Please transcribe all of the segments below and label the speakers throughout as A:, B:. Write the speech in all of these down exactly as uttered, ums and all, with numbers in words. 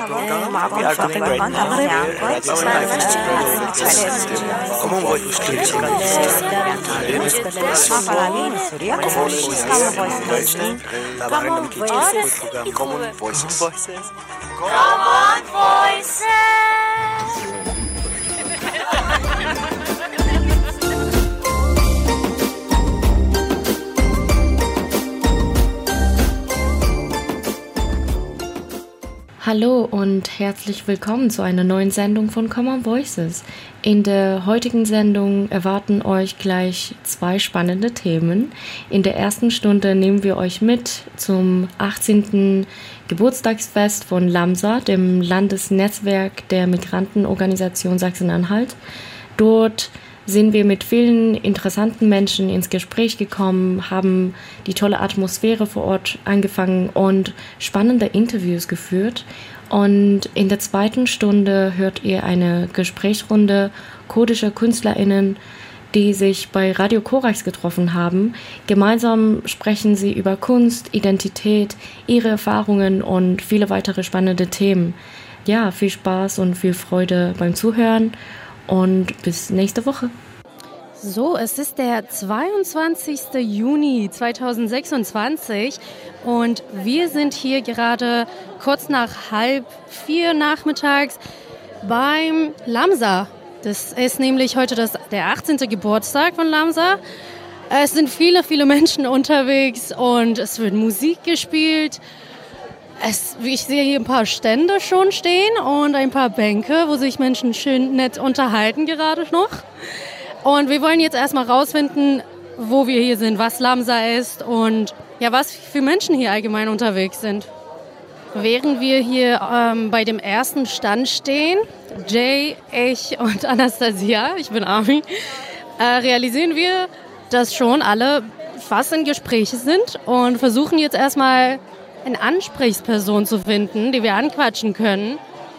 A: Common Voices. Common Voices.
B: Hallo und herzlich willkommen zu einer neuen Sendung von Common Voices. In der heutigen Sendung erwarten euch gleich zwei spannende Themen. In der ersten Stunde nehmen wir euch mit zum achtzehnten Geburtstagsfest von LAMSA, dem Landesnetzwerk der Migrantenorganisation Sachsen-Anhalt. Dort sind wir mit vielen interessanten Menschen ins Gespräch gekommen, haben die tolle Atmosphäre vor Ort angefangen und spannende Interviews geführt. Und in der zweiten Stunde hört ihr eine Gesprächsrunde kurdischer KünstlerInnen, die sich bei Radio Korax getroffen haben. Gemeinsam sprechen sie über Kunst, Identität, ihre Erfahrungen und viele weitere spannende Themen. Ja, viel Spaß und viel Freude beim Zuhören. Und bis nächste Woche.
C: So, es ist der zweiundzwanzigste Juni zweitausendsechsundzwanzig und wir sind hier gerade kurz nach halb vier nachmittags beim LAMSA. Das ist nämlich heute das, der achtzehnte Geburtstag von LAMSA. Es sind viele, viele Menschen unterwegs und es wird Musik gespielt. Es, ich sehe hier ein paar Stände schon stehen und ein paar Bänke, wo sich Menschen schön nett unterhalten gerade noch. Und wir wollen jetzt erstmal rausfinden, wo wir hier sind, was LAMSA ist und ja, was für Menschen hier allgemein unterwegs sind. Während wir hier ähm, bei dem ersten Stand stehen, Jay, ich und Anastasia, ich bin Ami, äh, realisieren wir, dass schon alle fast in Gespräche sind und versuchen jetzt erstmal eine Ansprechperson zu finden, die wir anquatschen können.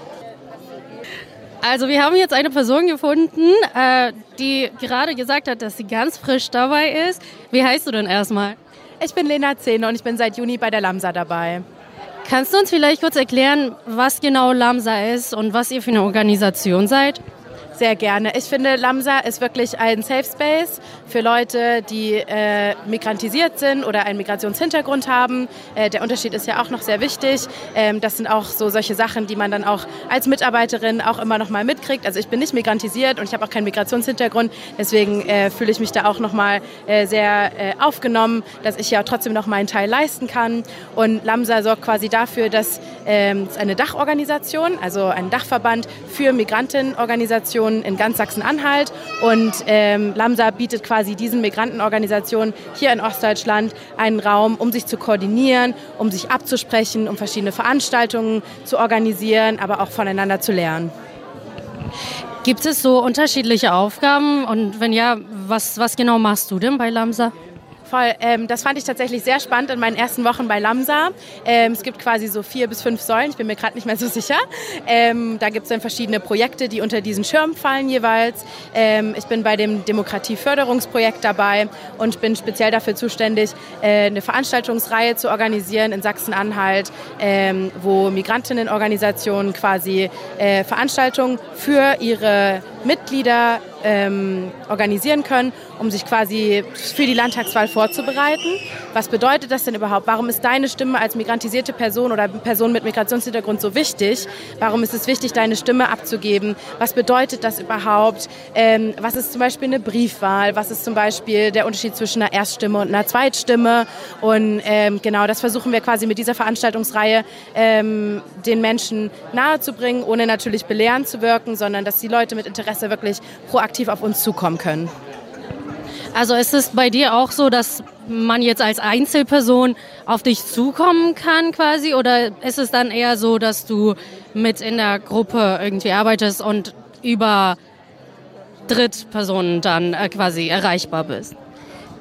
C: Also wir haben jetzt eine Person gefunden, äh, die gerade gesagt hat, dass sie ganz frisch dabei ist. Wie heißt du denn erstmal?
D: Ich bin Lena Zehne und ich bin seit Juni bei der LAMSA dabei.
C: Kannst du uns vielleicht kurz erklären, was genau LAMSA ist und was ihr für eine Organisation seid?
D: Sehr gerne. Ich finde, LAMSA ist wirklich ein Safe Space für Leute, die äh, migrantisiert sind oder einen Migrationshintergrund haben. Äh, der Unterschied ist ja auch noch sehr wichtig. Ähm, das sind auch so solche Sachen, die man dann auch als Mitarbeiterin auch immer noch mal mitkriegt. Also ich bin nicht migrantisiert und ich habe auch keinen Migrationshintergrund. Deswegen äh, fühle ich mich da auch noch mal äh, sehr äh, aufgenommen, dass ich ja trotzdem noch meinen Teil leisten kann. Und LAMSA sorgt quasi dafür, dass ähm, es eine Dachorganisation, also ein Dachverband für Migrantenorganisationen in ganz Sachsen-Anhalt und ähm, LAMSA bietet quasi diesen Migrantenorganisationen hier in Ostdeutschland einen Raum, um sich zu koordinieren, um sich abzusprechen, um verschiedene Veranstaltungen zu organisieren, aber auch voneinander zu lernen.
C: Gibt es so unterschiedliche Aufgaben und wenn ja, was, was genau machst du denn bei LAMSA?
D: Voll, ähm, das fand ich tatsächlich sehr spannend in meinen ersten Wochen bei LAMSA. Ähm, es gibt quasi so vier bis fünf Säulen, ich bin mir gerade nicht mehr so sicher. Ähm, da gibt es dann verschiedene Projekte, die unter diesen Schirm fallen jeweils. Ähm, ich bin bei dem Demokratieförderungsprojekt dabei und bin speziell dafür zuständig, äh, eine Veranstaltungsreihe zu organisieren in Sachsen-Anhalt, ähm, wo Migrantinnenorganisationen quasi äh, Veranstaltungen für ihre Mitglieder ähm, organisieren können, um sich quasi für die Landtagswahl vorzubereiten. Was bedeutet das denn überhaupt? Warum ist deine Stimme als migrantisierte Person oder Person mit Migrationshintergrund so wichtig? Warum ist es wichtig, deine Stimme abzugeben? Was bedeutet das überhaupt? Ähm, was ist zum Beispiel eine Briefwahl? Was ist zum Beispiel der Unterschied zwischen einer Erststimme und einer Zweitstimme? Und ähm, genau, das versuchen wir quasi mit dieser Veranstaltungsreihe ähm, den Menschen nahezubringen, ohne natürlich belehrend zu wirken, sondern dass die Leute mit Interesse wirklich proaktiv auf uns zukommen können.
C: Also ist es bei dir auch so, dass man jetzt als Einzelperson auf dich zukommen kann quasi? Oder ist es dann eher so, dass du mit in der Gruppe irgendwie arbeitest und über Drittpersonen dann quasi erreichbar bist?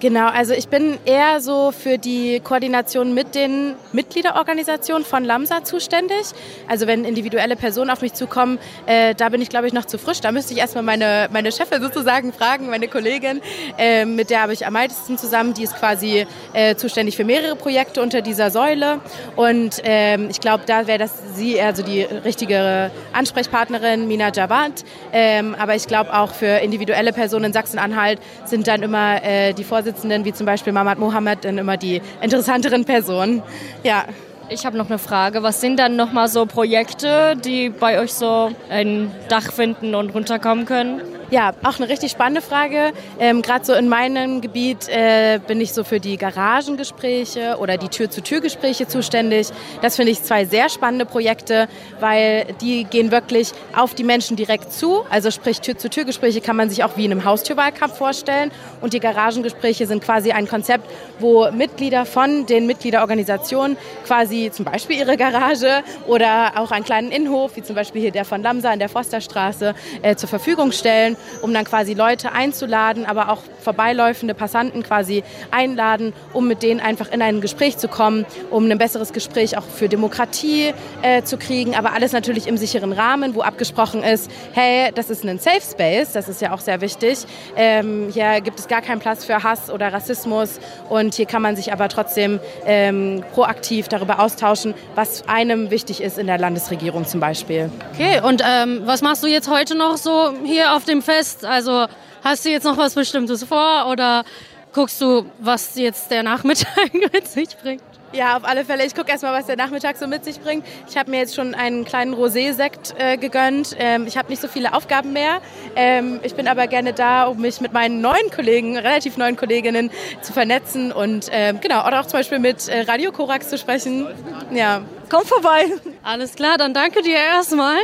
D: Genau, also ich bin eher so für die Koordination mit den Mitgliederorganisationen von Lamsa zuständig. Also wenn individuelle Personen auf mich zukommen, äh, da bin ich glaube ich noch zu frisch. Da müsste ich erstmal meine, meine Chefin sozusagen fragen, meine Kollegin, äh, mit der habe ich am meisten zusammen. Die ist quasi äh, zuständig für mehrere Projekte unter dieser Säule. Und ähm, ich glaube, da wäre das sie also die richtige Ansprechpartnerin, Mina Javad. Ähm, aber ich glaube auch für individuelle Personen in Sachsen-Anhalt sind dann immer äh, die Vorsitzenden, wie zum Beispiel Mahmoud Mohammed, dann immer die interessanteren Personen. Ja.
B: Ich habe noch eine Frage. Was sind dann nochmal so Projekte, die bei euch so ein Dach finden und runterkommen können?
D: Ja, auch eine richtig spannende Frage. Ähm, Gerade so in meinem Gebiet äh, bin ich so für die Garagengespräche oder die Tür-zu-Tür-Gespräche zuständig. Das finde ich zwei sehr spannende Projekte, weil die gehen wirklich auf die Menschen direkt zu. Also sprich Tür-zu-Tür-Gespräche kann man sich auch wie in einem Haustürwahlkampf vorstellen. Und die Garagengespräche sind quasi ein Konzept, wo Mitglieder von den Mitgliederorganisationen quasi zum Beispiel ihre Garage oder auch einen kleinen Innenhof, wie zum Beispiel hier der von Lamsa in der Forsterstraße, äh, zur Verfügung stellen, um dann quasi Leute einzuladen, aber auch vorbeiläufende Passanten quasi einladen, um mit denen einfach in ein Gespräch zu kommen, um ein besseres Gespräch auch für Demokratie äh, zu kriegen, aber alles natürlich im sicheren Rahmen, wo abgesprochen ist, hey, das ist ein Safe Space, das ist ja auch sehr wichtig. Ähm, hier gibt es gar keinen Platz für Hass oder Rassismus und hier kann man sich aber trotzdem ähm, proaktiv darüber austauschen, was einem wichtig ist in der Landesregierung zum Beispiel.
C: Okay, und ähm, was machst du jetzt heute noch so hier auf dem Fest? Also hast du jetzt noch was Bestimmtes vor oder guckst du, was jetzt der Nachmittag mit sich bringt?
D: Ja, auf alle Fälle. Ich gucke erstmal, was der Nachmittag so mit sich bringt. Ich habe mir jetzt schon einen kleinen Rosé-Sekt äh, gegönnt. Ähm, ich habe nicht so viele Aufgaben mehr. Ähm, ich bin aber gerne da, um mich mit meinen neuen Kollegen, relativ neuen Kolleginnen zu vernetzen und ähm, genau, oder auch zum Beispiel mit äh, Radio Korax zu sprechen. Ja, komm vorbei.
C: Alles klar, dann danke dir erstmal.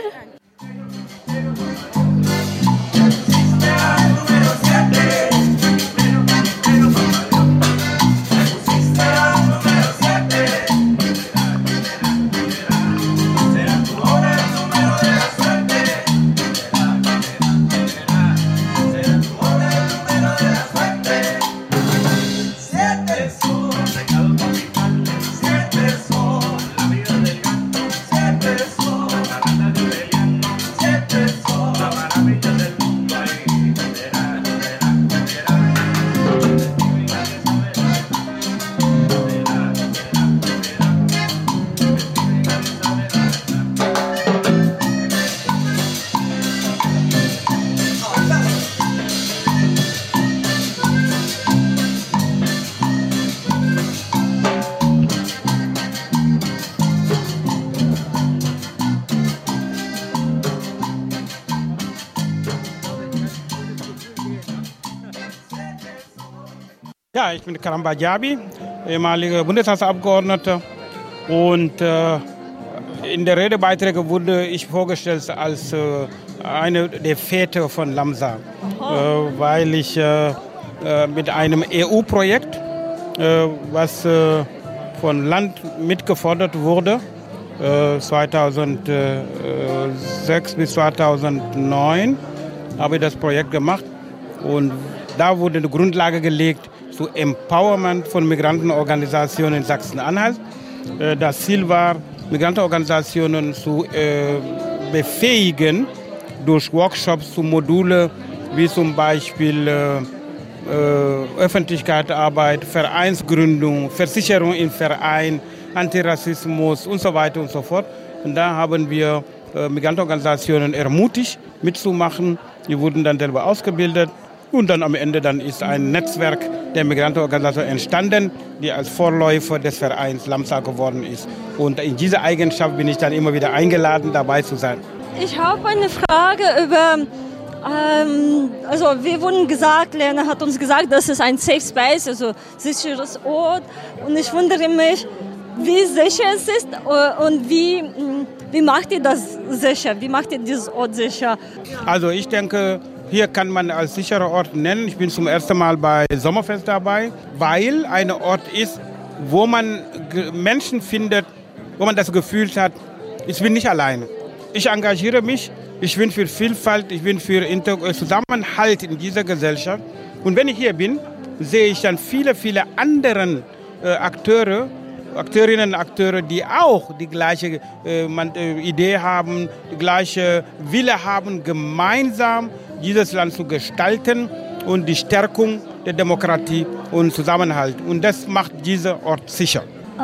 E: Ja, ich bin Karam Bajabi, ehemaliger Bundestagsabgeordneter und äh, in der Redebeiträge wurde ich vorgestellt als äh, eine der Väter von Lamsa, äh, weil ich äh, äh, mit einem E U-Projekt, äh, was äh, von Land mitgefordert wurde, äh, zweitausendsechs bis zweitausendneun habe ich das Projekt gemacht und da wurde eine Grundlage gelegt zu Empowerment von Migrantenorganisationen in Sachsen-Anhalt. Das Ziel war, Migrantenorganisationen zu äh, befähigen durch Workshops zu Module wie zum Beispiel äh, äh, Öffentlichkeitsarbeit, Vereinsgründung, Versicherung im Verein, Antirassismus und so weiter und so fort. Und da haben wir äh, Migrantenorganisationen ermutigt, mitzumachen. Die wurden dann selber ausgebildet. Und dann am Ende dann ist ein Netzwerk der Migrantenorganisationen entstanden, die als Vorläufer des Vereins Lamsa geworden ist. Und in dieser Eigenschaft bin ich dann immer wieder eingeladen, dabei zu sein.
F: Ich habe eine Frage über, ähm, also wir wurden gesagt, Lena hat uns gesagt, das ist ein Safe Space, also sicheres Ort. Und ich wundere mich, wie sicher es ist und wie, wie macht ihr das sicher? Wie macht ihr dieses Ort sicher?
E: Also ich denke, hier kann man als sicherer Ort nennen. Ich bin zum ersten Mal bei Sommerfest dabei, weil ein Ort ist, wo man Menschen findet, wo man das Gefühl hat, ich bin nicht alleine. Ich engagiere mich, ich bin für Vielfalt, ich bin für Zusammenhalt in dieser Gesellschaft. Und wenn ich hier bin, sehe ich dann viele, viele andere äh, Akteure, Akteurinnen und Akteure, die auch die gleiche äh, man, äh, Idee haben, die gleiche Wille haben, gemeinsam dieses Land zu gestalten und die Stärkung der Demokratie und Zusammenhalt. Und das macht diesen Ort sicher.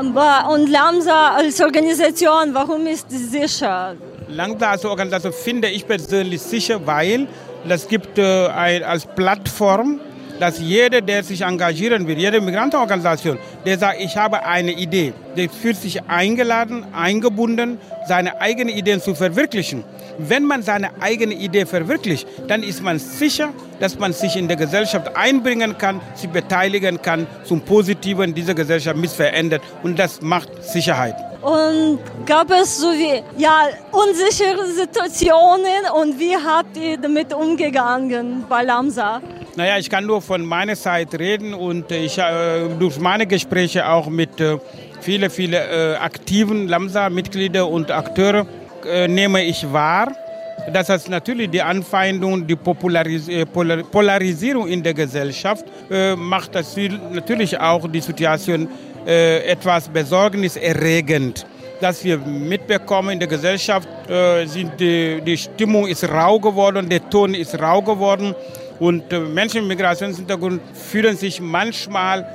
F: Und Lamsa als Organisation, warum ist sie sicher?
E: Lamsa als Organisation finde ich persönlich sicher, weil es gibt äh, ein, als Plattform, dass jeder, der sich engagieren will, jede Migrantenorganisation, der sagt, ich habe eine Idee, der fühlt sich eingeladen, eingebunden, seine eigenen Ideen zu verwirklichen. Wenn man seine eigene Idee verwirklicht, dann ist man sicher, dass man sich in der Gesellschaft einbringen kann, sich beteiligen kann, zum Positiven diese Gesellschaft mit verändert. Und das macht Sicherheit.
F: Und gab es so wie ja, unsichere Situationen und wie habt ihr damit umgegangen bei Lamsa?
E: Naja, ich kann nur von meiner Seite reden und ich äh, durch meine Gespräche auch mit äh, vielen, vielen äh, aktiven Lamsa-Mitgliedern und Akteure äh, nehme ich wahr, dass es natürlich die Anfeindung, die Popularis- äh, Polar- Polarisierung in der Gesellschaft äh, macht das natürlich auch die Situation äh, etwas besorgniserregend. Dass wir mitbekommen in der Gesellschaft, äh, sind die, die Stimmung ist rau geworden, der Ton ist rau geworden. Und äh, Menschen mit Migrationshintergrund fühlen sich manchmal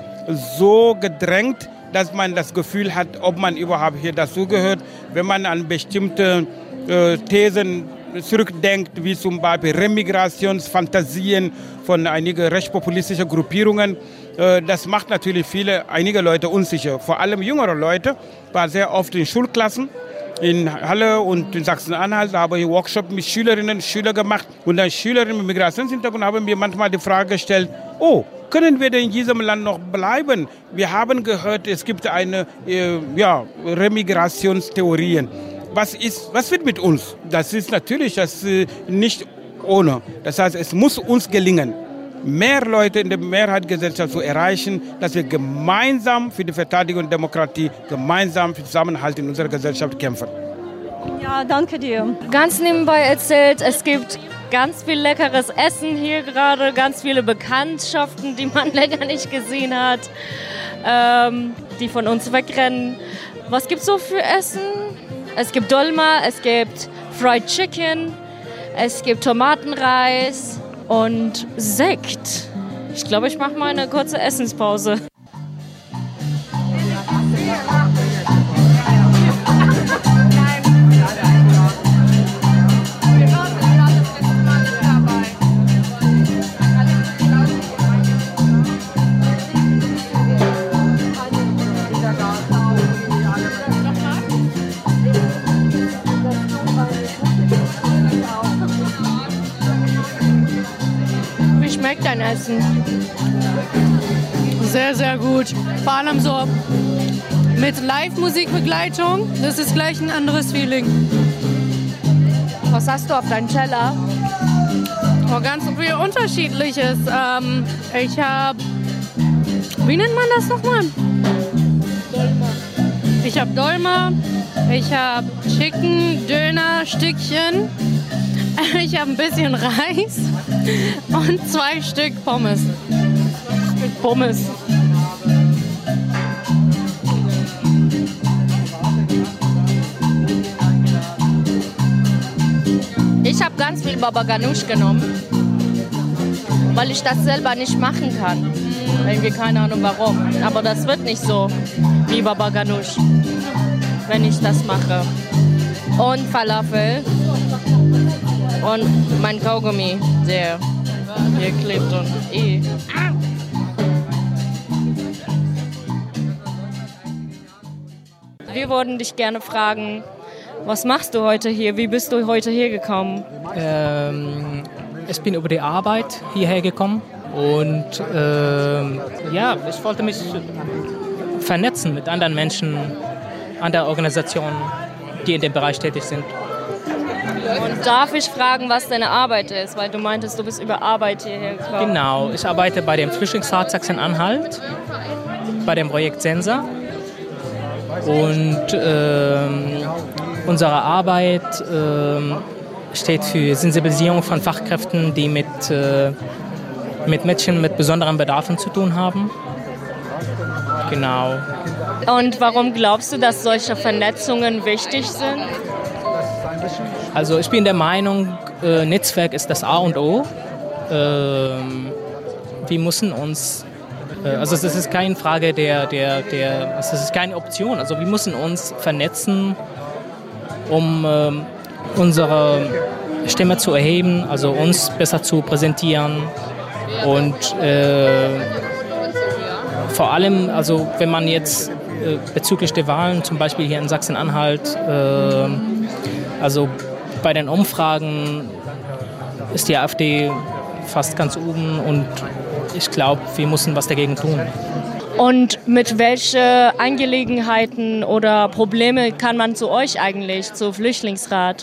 E: so gedrängt, dass man das Gefühl hat, ob man überhaupt hier dazugehört. Wenn man an bestimmte äh, Thesen zurückdenkt, wie zum Beispiel Remigrationsfantasien von einigen rechtspopulistischen Gruppierungen, äh, das macht natürlich viele, einige Leute unsicher. Vor allem jüngere Leute, war sehr oft in Schulklassen. In Halle und in Sachsen-Anhalt habe ich Workshops mit Schülerinnen und Schülern gemacht. Und dann Schülerinnen mit Migrationshintergrund haben mir manchmal die Frage gestellt, oh, können wir denn in diesem Land noch bleiben? Wir haben gehört, es gibt eine äh, ja, Remigrationstheorien. Was, ist, was wird mit uns? Das ist natürlich das, äh, nicht ohne. Das heißt, es muss uns gelingen, mehr Leute in der Mehrheitsgesellschaft zu erreichen, dass wir gemeinsam für die Verteidigung der Demokratie, gemeinsam für Zusammenhalt in unserer Gesellschaft kämpfen.
F: Ja, danke dir.
G: Ganz nebenbei erzählt, es gibt ganz viel leckeres Essen hier gerade, ganz viele Bekanntschaften, die man länger nicht gesehen hat, ähm, die von uns wegrennen. Was gibt es so für Essen? Es gibt Dolma, es gibt Fried Chicken, es gibt Tomatenreis und Sekt. Ich glaube, ich mache mal eine kurze Essenspause. Wie schmeckt dein Essen?
D: Sehr, sehr gut. Vor allem so mit Live-Musikbegleitung. Das ist gleich ein anderes Feeling.
G: Was hast du auf deinem Teller?
D: Oh, ganz viel Unterschiedliches. Ähm, ich habe, wie nennt man das nochmal? Dolma. Ich habe Dolma, ich habe Chicken, Döner, Stückchen, ich habe ein bisschen Reis und zwei Stück Pommes.
G: Mit Pommes. Ich habe ganz viel Baba Ganoush genommen, weil ich das selber nicht machen kann. Irgendwie keine Ahnung warum. Aber das wird nicht so wie Baba Ganoush, wenn ich das mache. Und Falafel und mein Kaugummi, der hier klebt und eh. Wir würden dich gerne fragen, was machst du heute hier? Wie bist du heute hier gekommen?
H: Ähm, ich bin über die Arbeit hierher gekommen und ähm, ja, ich wollte mich vernetzen mit anderen Menschen, anderen Organisationen, die in dem Bereich tätig sind.
G: Und darf ich fragen, was deine Arbeit ist? Weil du meintest, du bist über Arbeit hierher gekommen.
H: Genau, ich arbeite bei dem Flüchtlingsrat Sachsen-Anhalt, bei dem Projekt Sensa. Und ähm, unsere Arbeit ähm, steht für Sensibilisierung von Fachkräften, die mit äh, mit Mädchen mit besonderen Bedarfen zu tun haben. Genau.
G: Und warum glaubst du, dass solche Vernetzungen wichtig sind?
H: Also ich bin der Meinung, äh, Netzwerk ist das A und O. Ähm, wir müssen uns, äh, also es ist keine Frage der, der, der, es ist keine Option. Also wir müssen uns vernetzen, um äh, unsere Stimme zu erheben, also uns besser zu präsentieren und äh, vor allem, also wenn man jetzt äh, bezüglich der Wahlen, zum Beispiel hier in Sachsen-Anhalt, äh, also bei den Umfragen ist die AfD fast ganz oben und ich glaube, wir müssen was dagegen tun.
G: Und mit welchen Angelegenheiten oder Probleme kann man zu euch eigentlich, zu Flüchtlingsrat?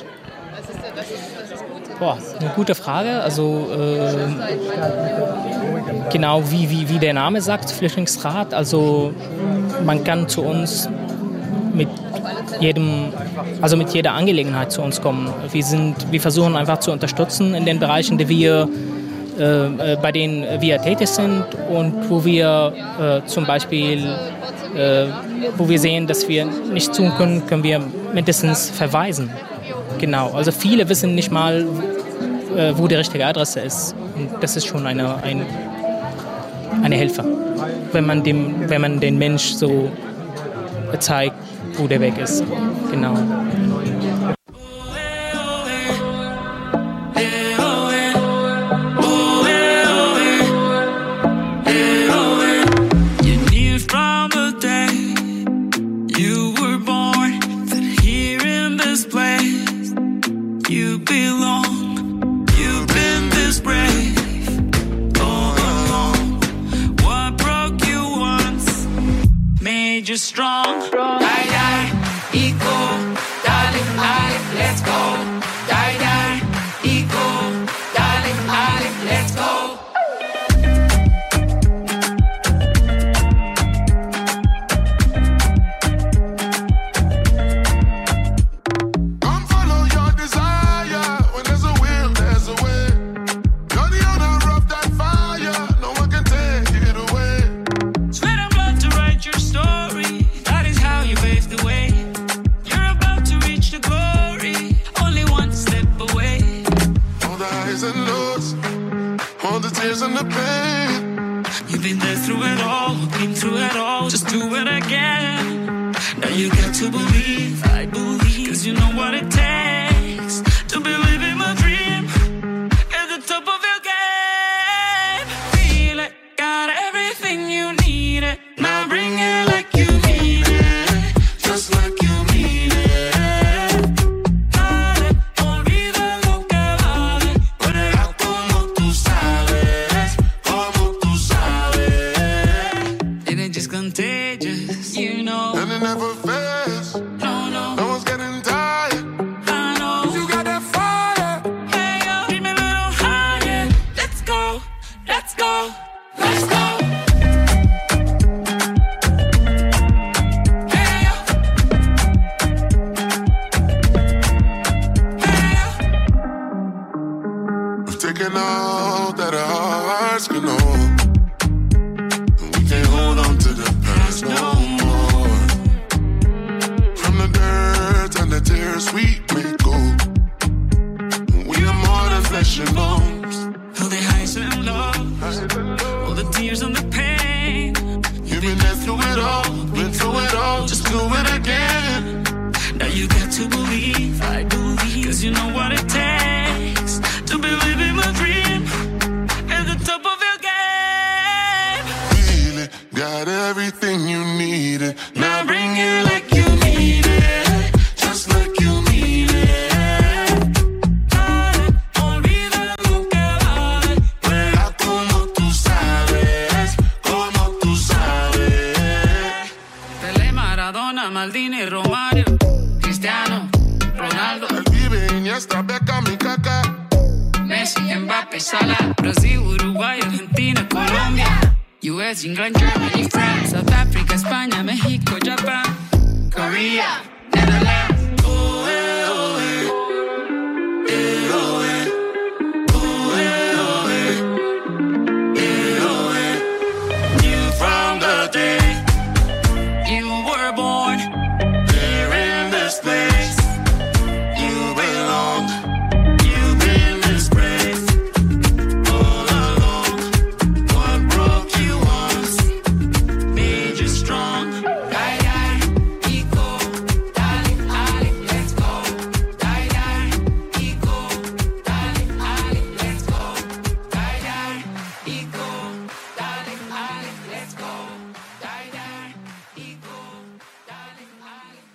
H: Boah, eine gute Frage. Also äh, genau wie, wie, wie der Name sagt, Flüchtlingsrat. Also man kann zu uns mit jedem, also mit jeder Angelegenheit zu uns kommen. Wir sind, wir versuchen einfach zu unterstützen in den Bereichen, die wir, äh, bei denen wir tätig sind und wo wir äh, zum Beispiel, äh, wo wir sehen, dass wir nichts tun können, können wir mindestens verweisen. Genau, also viele wissen nicht mal, äh, wo die richtige Adresse ist. Und das ist schon eine, eine, eine Hilfe, wenn man, dem, wenn man den Mensch so zeigt, wo der Weg ist. Genau.
I: Strong, die, die, eco, darling, darling, let's go. Die, die, eco, darling, darling, let's go.
J: Come follow your desire. When there's a will, there's a way. You're the owner of that fire. No one can take it away.
I: Sweat and blood to write your story. The way you're about to reach the glory, only one step away.
J: All the highs and lows, all the tears and the pain.
I: You've been there through it all, been through it all. Just do it again. Now you got to believe, I believe, cause you know what it takes to believe in my dream. At the top of your game, feel it, got everything you need it. Now bring it like you mean it. Just like you mean it. Dale, olvida lo que vale. Juega como tú sabes, como tú sabes. And it's just contagious, you know.
J: And it never fails.
I: No, no.
J: No one's getting tired.
I: I know.
J: You got that fire.
I: Hey, yo, keep me a little higher. Let's go, let's go, let's go.
J: All that our hearts can hold. We can't hold on to the past no more. From the dirt and the tears we may go. We are more than flesh and bones.
I: All the highs and lows, all the tears and the pain.
J: You've been there through it all, been through it all. Just do it again.
I: Now you got to believe, I believe, cause you know what it takes to believe in my dream. At the top of your game,
J: feel it, got everything you needed.
I: Now bring it like you need it, just like you mean it. Dale, olvida lo que vale.
J: Juega como tú sabes, como tú sabes.
I: Pelé, Maradona, Maldini, Romario, Cristiano, Ronaldo,
J: El Pibe, Iniesta, Beckham y Kaká.
I: Messi, Mbappé, Salah, Brasil, Uruguay, Argentina, Colombia, U S, England, Germany, France, South Africa, España, México, Japan, Korea, Netherlands. Oh, eh, oh, eh. Eh, oh, eh. Oh, eh, oh, eh.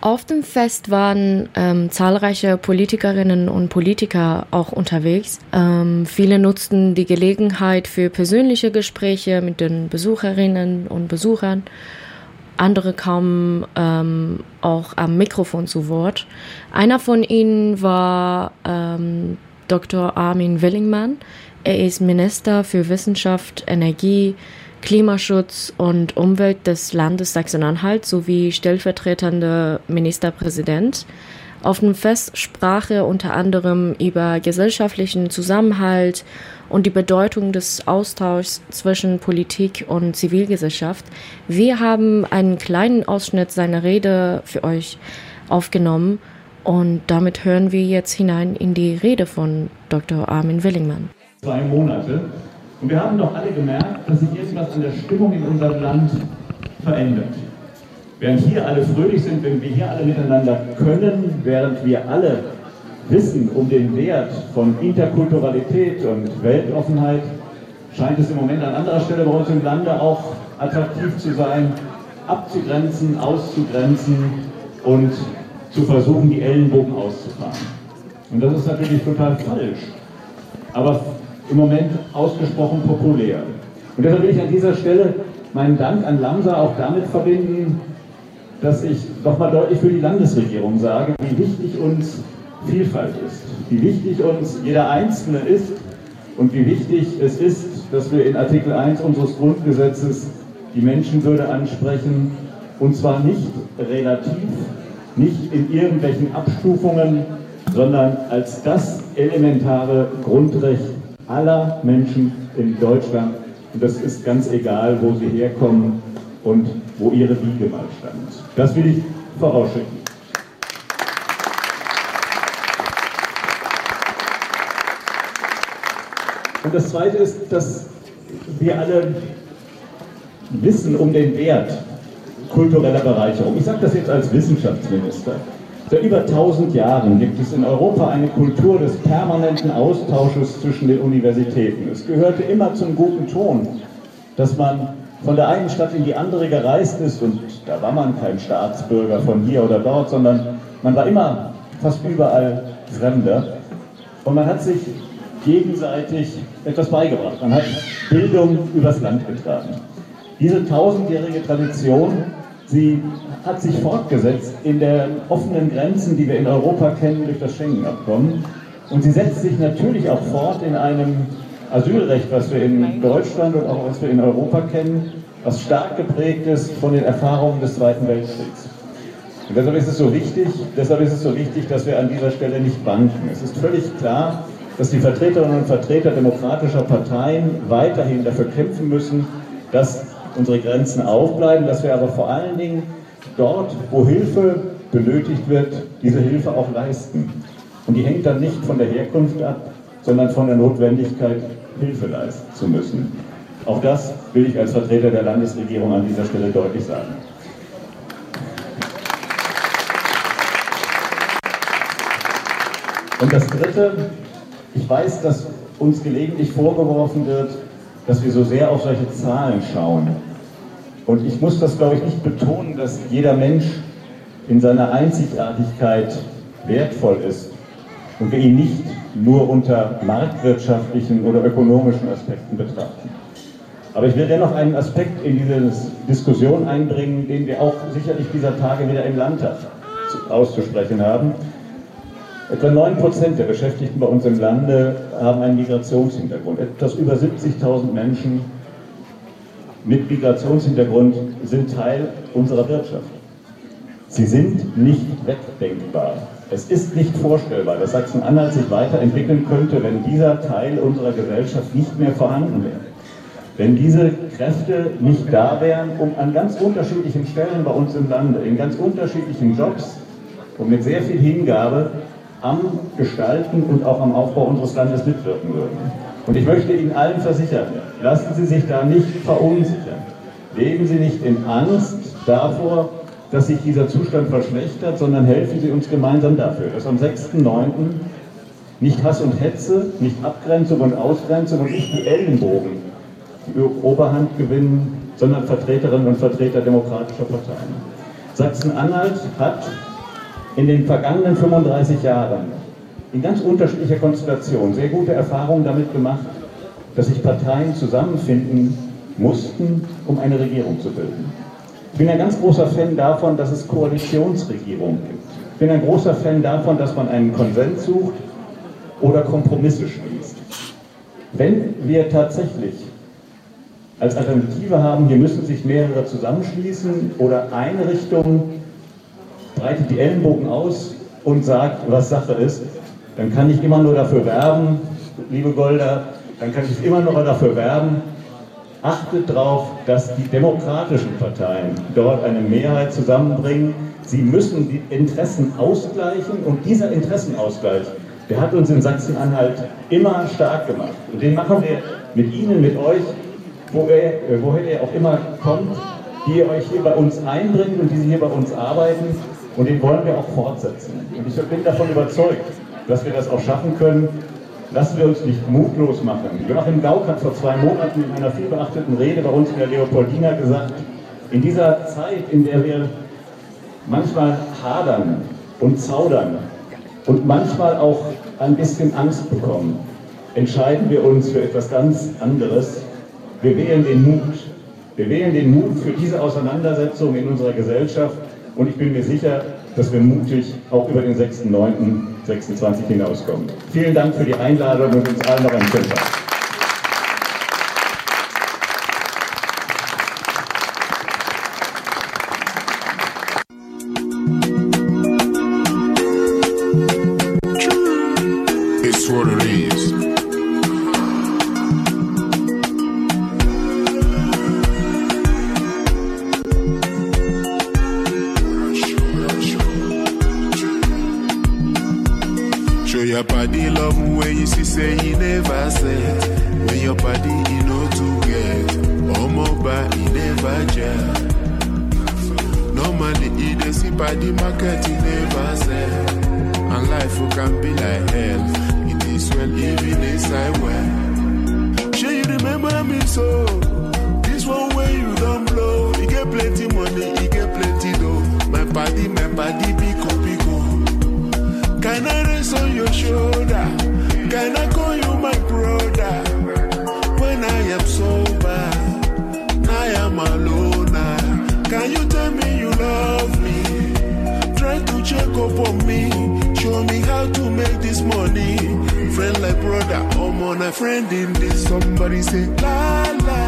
B: Auf dem Fest waren ähm, zahlreiche Politikerinnen und Politiker auch unterwegs. Ähm, viele nutzten die Gelegenheit für persönliche Gespräche mit den Besucherinnen und Besuchern. Andere kamen ähm, auch am Mikrofon zu Wort. Einer von ihnen war ähm, Doktor Armin Willingmann. Er ist Minister für Wissenschaft, Energie, Klimaschutz und Umwelt des Landes Sachsen-Anhalt sowie stellvertretender Ministerpräsident. Auf dem Fest sprach er unter anderem über gesellschaftlichen Zusammenhalt und die Bedeutung des Austauschs zwischen Politik und Zivilgesellschaft. Wir haben einen kleinen Ausschnitt seiner Rede für euch aufgenommen und damit hören wir jetzt hinein in die Rede von Doktor Armin Willingmann.
K: Zwei Monate. Und wir haben doch alle gemerkt, dass sich irgendwas an der Stimmung in unserem Land verändert. Während hier alle fröhlich sind, wenn wir hier alle miteinander können, während wir alle wissen um den Wert von Interkulturalität und Weltoffenheit, scheint es im Moment an anderer Stelle bei uns im Lande auch attraktiv zu sein, abzugrenzen, auszugrenzen und zu versuchen, die Ellenbogen auszufahren. Und das ist natürlich total falsch. Aber im Moment ausgesprochen populär. Und deshalb will ich an dieser Stelle meinen Dank an Lamsa auch damit verbinden, dass ich nochmal deutlich für die Landesregierung sage, wie wichtig uns Vielfalt ist, wie wichtig uns jeder Einzelne ist und wie wichtig es ist, dass wir in Artikel eins unseres Grundgesetzes die Menschenwürde ansprechen, und zwar nicht relativ, nicht in irgendwelchen Abstufungen, sondern als das elementare Grundrecht aller Menschen in Deutschland. Und das ist ganz egal, wo sie herkommen und wo ihre Wiege mal stand. Das will ich vorausschicken. Und das Zweite ist, dass wir alle wissen um den Wert kultureller Bereicherung. Ich sage das jetzt als Wissenschaftsminister. Seit über tausend Jahren gibt es in Europa eine Kultur des permanenten Austausches zwischen den Universitäten. Es gehörte immer zum guten Ton, dass man von der einen Stadt in die andere gereist ist und da war man kein Staatsbürger von hier oder dort, sondern man war immer fast überall Fremder und man hat sich gegenseitig etwas beigebracht. Man hat Bildung übers Land getragen. Diese tausendjährige Tradition, sie hat sich fortgesetzt in den offenen Grenzen, die wir in Europa kennen durch das Schengen-Abkommen. Und sie setzt sich natürlich auch fort in einem Asylrecht, was wir in Deutschland und auch was wir in Europa kennen, was stark geprägt ist von den Erfahrungen des Zweiten Weltkriegs. Und deshalb ist es so wichtig, deshalb ist es so wichtig, dass wir an dieser Stelle nicht wanken. Es ist völlig klar, dass die Vertreterinnen und Vertreter demokratischer Parteien weiterhin dafür kämpfen müssen, dass unsere Grenzen aufbleiben, dass wir aber vor allen Dingen dort, wo Hilfe benötigt wird, diese Hilfe auch leisten. Und die hängt dann nicht von der Herkunft ab, sondern von der Notwendigkeit, Hilfe leisten zu müssen. Auch das will ich als Vertreter der Landesregierung an dieser Stelle deutlich sagen. Und das Dritte, ich weiß, dass uns gelegentlich vorgeworfen wird, dass wir so sehr auf solche Zahlen schauen. Und ich muss das, glaube ich, nicht betonen, dass jeder Mensch in seiner Einzigartigkeit wertvoll ist und wir ihn nicht nur unter marktwirtschaftlichen oder ökonomischen Aspekten betrachten. Aber ich will dennoch einen Aspekt in diese Diskussion einbringen, den wir auch sicherlich dieser Tage wieder im Landtag auszusprechen haben. Etwa neun Prozent der Beschäftigten bei uns im Lande haben einen Migrationshintergrund. Etwas über siebzigtausend Menschen mit Migrationshintergrund sind Teil unserer Wirtschaft. Sie sind nicht wegdenkbar. Es ist nicht vorstellbar, dass Sachsen-Anhalt sich weiterentwickeln könnte, wenn dieser Teil unserer Gesellschaft nicht mehr vorhanden wäre. Wenn diese Kräfte nicht da wären, um an ganz unterschiedlichen Stellen bei uns im Lande, in ganz unterschiedlichen Jobs und mit sehr viel Hingabe am Gestalten und auch am Aufbau unseres Landes mitwirken würden. Und ich möchte Ihnen allen versichern, lassen Sie sich da nicht verunsichern. Leben Sie nicht in Angst davor, dass sich dieser Zustand verschlechtert, sondern helfen Sie uns gemeinsam dafür, dass am sechsten neunten nicht Hass und Hetze, nicht Abgrenzung und Ausgrenzung und nicht die Ellenbogen die Oberhand gewinnen, sondern Vertreterinnen und Vertreter demokratischer Parteien. Sachsen-Anhalt hat in den vergangenen fünfunddreißig Jahren in ganz unterschiedlicher Konstellation sehr gute Erfahrungen damit gemacht, dass sich Parteien zusammenfinden mussten, um eine Regierung zu bilden. Ich bin ein ganz großer Fan davon, dass es Koalitionsregierungen gibt. Ich bin ein großer Fan davon, dass man einen Konsens sucht oder Kompromisse schließt. Wenn wir tatsächlich als Alternative haben, hier müssen sich mehrere zusammenschließen oder eine Richtung breitet die Ellenbogen aus und sagt, was Sache ist, dann kann ich immer nur dafür werben, liebe Golda, dann kann ich immer nur dafür werben, achtet darauf, dass die demokratischen Parteien dort eine Mehrheit zusammenbringen. Sie müssen die Interessen ausgleichen und dieser Interessenausgleich, der hat uns in Sachsen-Anhalt immer stark gemacht. Und den machen wir mit Ihnen, mit euch, woher, woher ihr auch immer kommt, die ihr euch hier bei uns einbringt und die Sie hier bei uns arbeiten. Und den wollen wir auch fortsetzen. Und ich bin davon überzeugt, dass wir das auch schaffen können. Lassen wir uns nicht mutlos machen. Joachim Gauck hat vor zwei Monaten in einer vielbeachteten Rede bei uns in der Leopoldina gesagt, in dieser Zeit, in der wir manchmal hadern und zaudern und manchmal auch ein bisschen Angst bekommen, entscheiden wir uns für etwas ganz anderes. Wir wählen den Mut. Wir wählen den Mut für diese Auseinandersetzung in unserer Gesellschaft und ich bin mir sicher, dass wir mutig auch über den sechsten neunten sechsundzwanzig hinauskommen. Vielen Dank für die Einladung und uns allen noch einen schönen Tag.
J: It's what it is. Your body love when you see say he never said. When your body you know to get. Or mobile he never gel. Normally he dey see by the market he never sell. And life can be like hell. It is well even inside well. Sure you remember me so. This one way you don't blow. He get plenty money, he get plenty dough. My body, my body pico pico. Can I rest on your shoulder? Can I call you my brother? When I am sober, I am alone. Can you tell me you love me? Try to check up on me. Show me how to make this money. Friend like brother, I'm on a friend in this. Somebody say la la.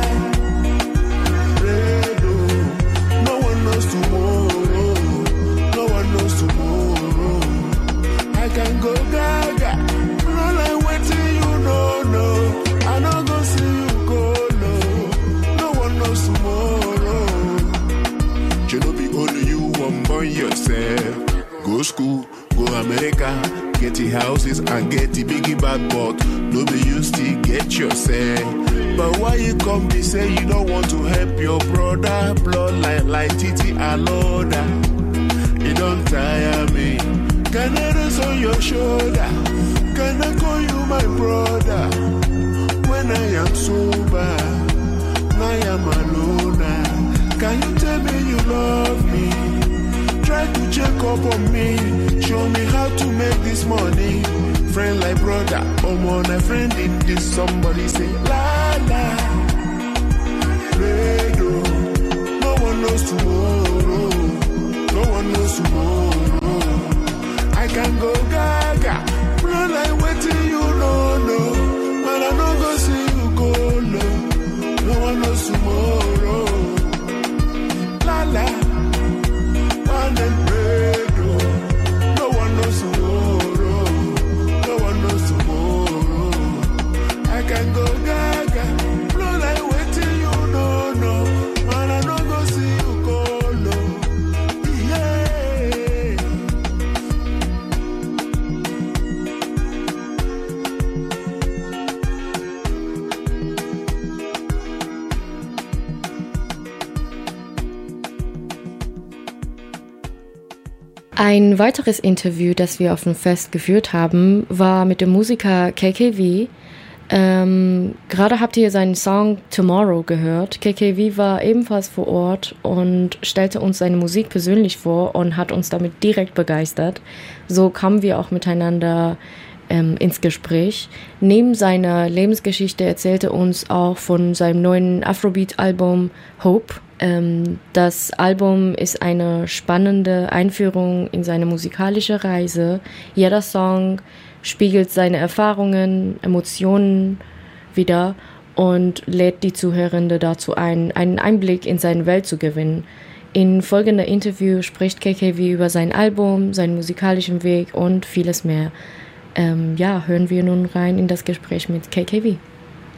J: Redo. No one knows tomorrow. No one knows tomorrow. I can go gaga, run like wait till you know, no. I don't go see you go, no. No one knows tomorrow. You know be only you one boy yourself. Go school, go America, get the houses and get the biggie bag, but no be you still get yourself. But why you come be say you don't want to help your brother? Blood like like Titi Aloda. You don't tire me. Can I rest on your shoulder? Can I call you my brother? When I am sober, I am alone. Can you tell me you love me? Try to check up on me. Show me how to make this money. Friend like brother, I'm on a friend in this. Somebody say la la. Radio. No one knows tomorrow. No one knows tomorrow. I can go gaga, run like wait till you know, no. But I don't go see you go low. No one knows tomorrow. La la, one and radio. No one knows tomorrow. No one knows tomorrow. I can go gaga, run like wait till you know, no. But I don't go see you go low. Yeah.
B: Ein weiteres Interview, das wir auf dem Fest geführt haben, war mit dem Musiker K K V, Ähm, gerade habt ihr seinen Song Tomorrow gehört. K K V war ebenfalls vor Ort und stellte uns seine Musik persönlich vor und hat uns damit direkt begeistert. So kamen wir auch miteinander ähm, ins Gespräch. Neben seiner Lebensgeschichte erzählte uns auch von seinem neuen Afrobeat-Album Hope. Ähm, das Album ist eine spannende Einführung in seine musikalische Reise. Jeder Song spiegelt seine Erfahrungen, Emotionen wider und lädt die Zuhörende dazu ein, einen Einblick in seine Welt zu gewinnen. In folgender Interview spricht K K V über sein Album, seinen musikalischen Weg und vieles mehr. Ähm, ja, hören wir nun rein in das Gespräch mit K K V.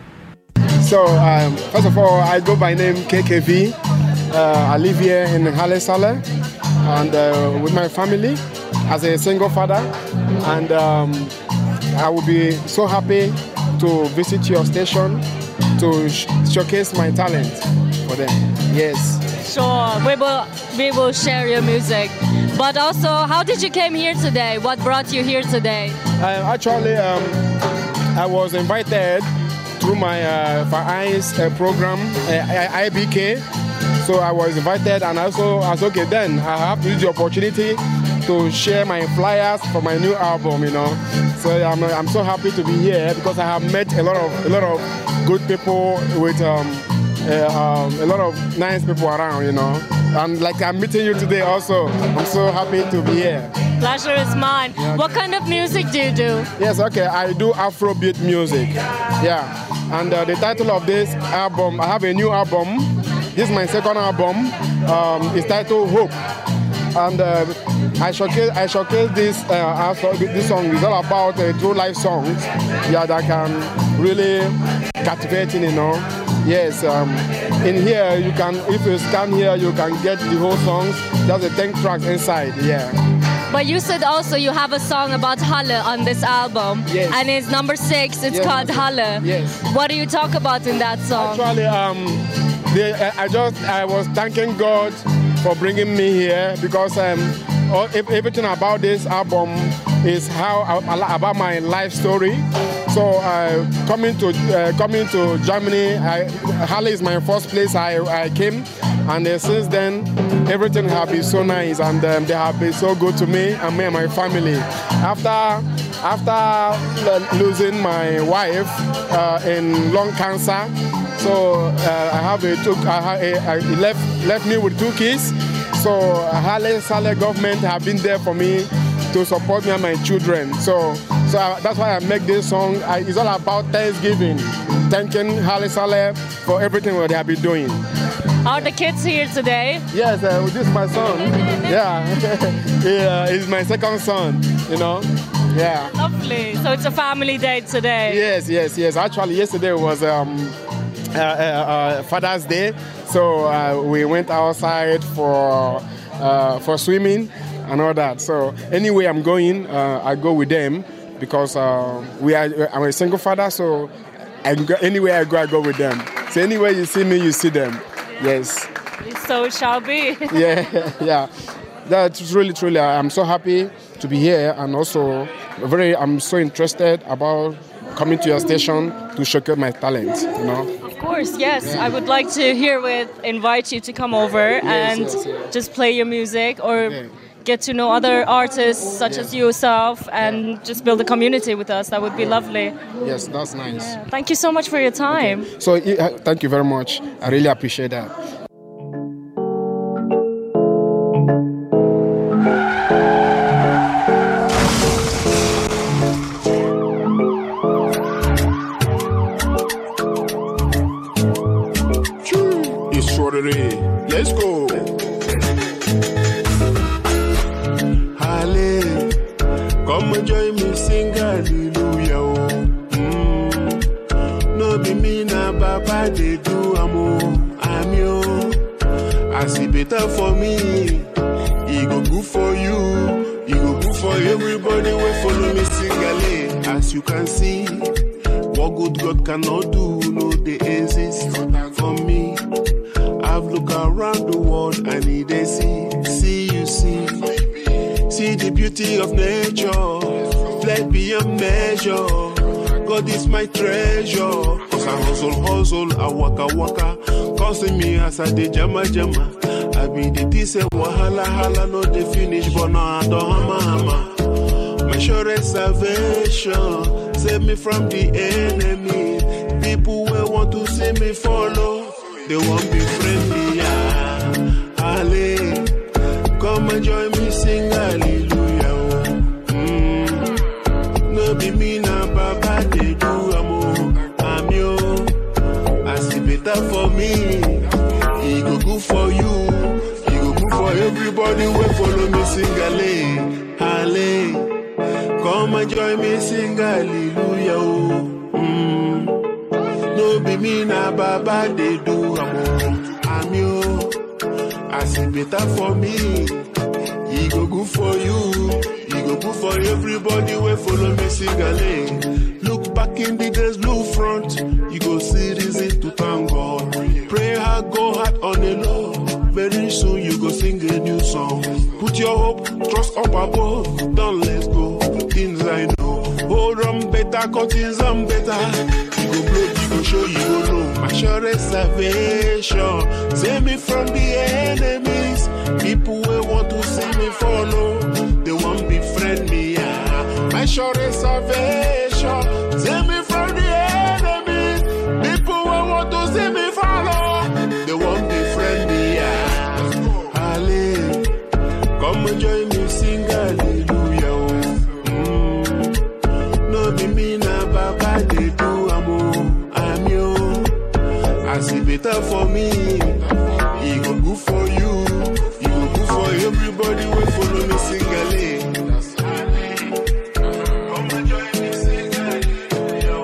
L: So, um, first of all, I go by name K K V. Uh, I live here in Halle Salle and uh, with my family as a single father, and um, I will be so happy to visit your station to sh- showcase my talent for them. Yes.
G: Sure, we will we will share your music. But also, how did you came here today? What brought you here today?
L: Uh, actually, um, I was invited through my uh, Vereins uh, program, uh, I B K. So I was invited, and also I said, okay, then I have to use the opportunity to share my flyers for my new album, you know. So I'm, I'm so happy to be here because I have met a lot of a lot of good people with um, uh, um, a lot of nice people around, you know. And like I'm meeting you today also, I'm so happy to be here.
G: Pleasure is mine. Yeah, okay. What kind of music do you do?
L: Yes, okay, I do Afrobeat music. Yeah, and uh, the title of this album, I have a new album. This is my second album. Um, it's titled Hope, and uh, I showcase I showcase this uh, this song. It's all about uh, true life songs, yeah, that can really captivate, you know. Yes, um, in here you can, if you scan here, you can get the whole songs. There's a ten tracks inside, yeah.
G: But you said also you have a song about Halle on this album,
L: yes.
G: And it's number six. It's
L: yes,
G: called Halle.
L: Yes.
G: What do you talk about in that song?
L: Actually, um, they, I just I was thanking God for bringing me here because um, all, everything about this album is how about my life story. So uh, coming to uh, coming to Germany, I, Halle is my first place I, I came, and uh, since then everything has been so nice, and um, they have been so good to me and me and my family. After after losing my wife uh, in lung cancer, so uh, I have a took I, I, I left left me with two kids. So Halle Salle government have been there for me to support me and my children. So so I, that's why I make this song. I, it's all about Thanksgiving, thanking Halle Salle for everything that they have been doing.
G: Are the kids here today?
L: Yes, uh, this is my son. Yeah, he, uh, he's my second son. You know, yeah.
G: Lovely. So it's a family day today.
L: Yes, yes, yes. Actually, yesterday was um, uh, uh, uh, Father's Day, so uh, we went outside for uh, for swimming and all that. So anyway, I'm going. Uh, I go with them because uh, we are. I'm a single father, so I go, anywhere I go, I go with them. So anywhere you see me, you see them. Yes.
G: So it shall be.
L: yeah, yeah. That's really, truly. I'm so happy to be here, and also very. I'm so interested about coming to your station to showcase my talent. You know.
G: Of course, yes. Yeah. I would like to herewith invite you to come over yes, and yes, yes. just play your music or. Yeah. Get to know other artists such yeah. as yourself and yeah. just build a community with us. That would be lovely.
L: Yes, that's nice. Yeah.
G: Thank you so much for your time.
L: Okay. So uh, thank you very much. I really appreciate that.
J: It's shorter. Let's go. Come and join me, sing hallelujah. Mm. No be me na Baba they do amo, I'm yo. As it better for me, it go good for you, it go good for everybody. We follow me sing hallelujah. As you can see, what good God cannot do, no they exist for me. I've looked around the world and it they see, see you see. See the beauty of nature, flat beyond measure. God is my treasure. Cause I hustle, hustle, I waka, waka. Causing me as I dey jama, jama. I be the tea say wahala, hala, no dey finish, but no I don't hammer, hammer. My sure salvation, save me from the enemy. People will want to see me follow, they won't be friendly, yeah. Ale, come and join me, sing hallelujah. Mm. No be me na baba, they do amo, I'm yo. I see better for me, he go good for you, he go good for everybody. Will follow me, sing ale, ale. Come and join me, sing hallelujah. Mm. No be me na baba, they do amo, I'm yo. I see better for me, he go good for you, he go good for everybody. Will follow me, sing ale. Look back in the days, blue front, you go see reason to thank God. Pray hard, go hard on the Lord. Very soon you go sing a new song. Put your hope, trust up above, don't let go. Things I know, hold on better, cause things I'm better. You go blow, you go show, you go know. My sure salvation, save me from the enemies. People will want to see me follow, they won't befriend me, yeah. My sure salvation, save me from the enemies. People will want to see me follow, they won't befriend me, yeah. Come and join me, sing hallelujah. Mm. No be me na baba, they do amo, I'm yo. I see better for me, he go good for you, he go good for everybody. Will follow me, sing hallelujah. Come and join me, sing hallelujah.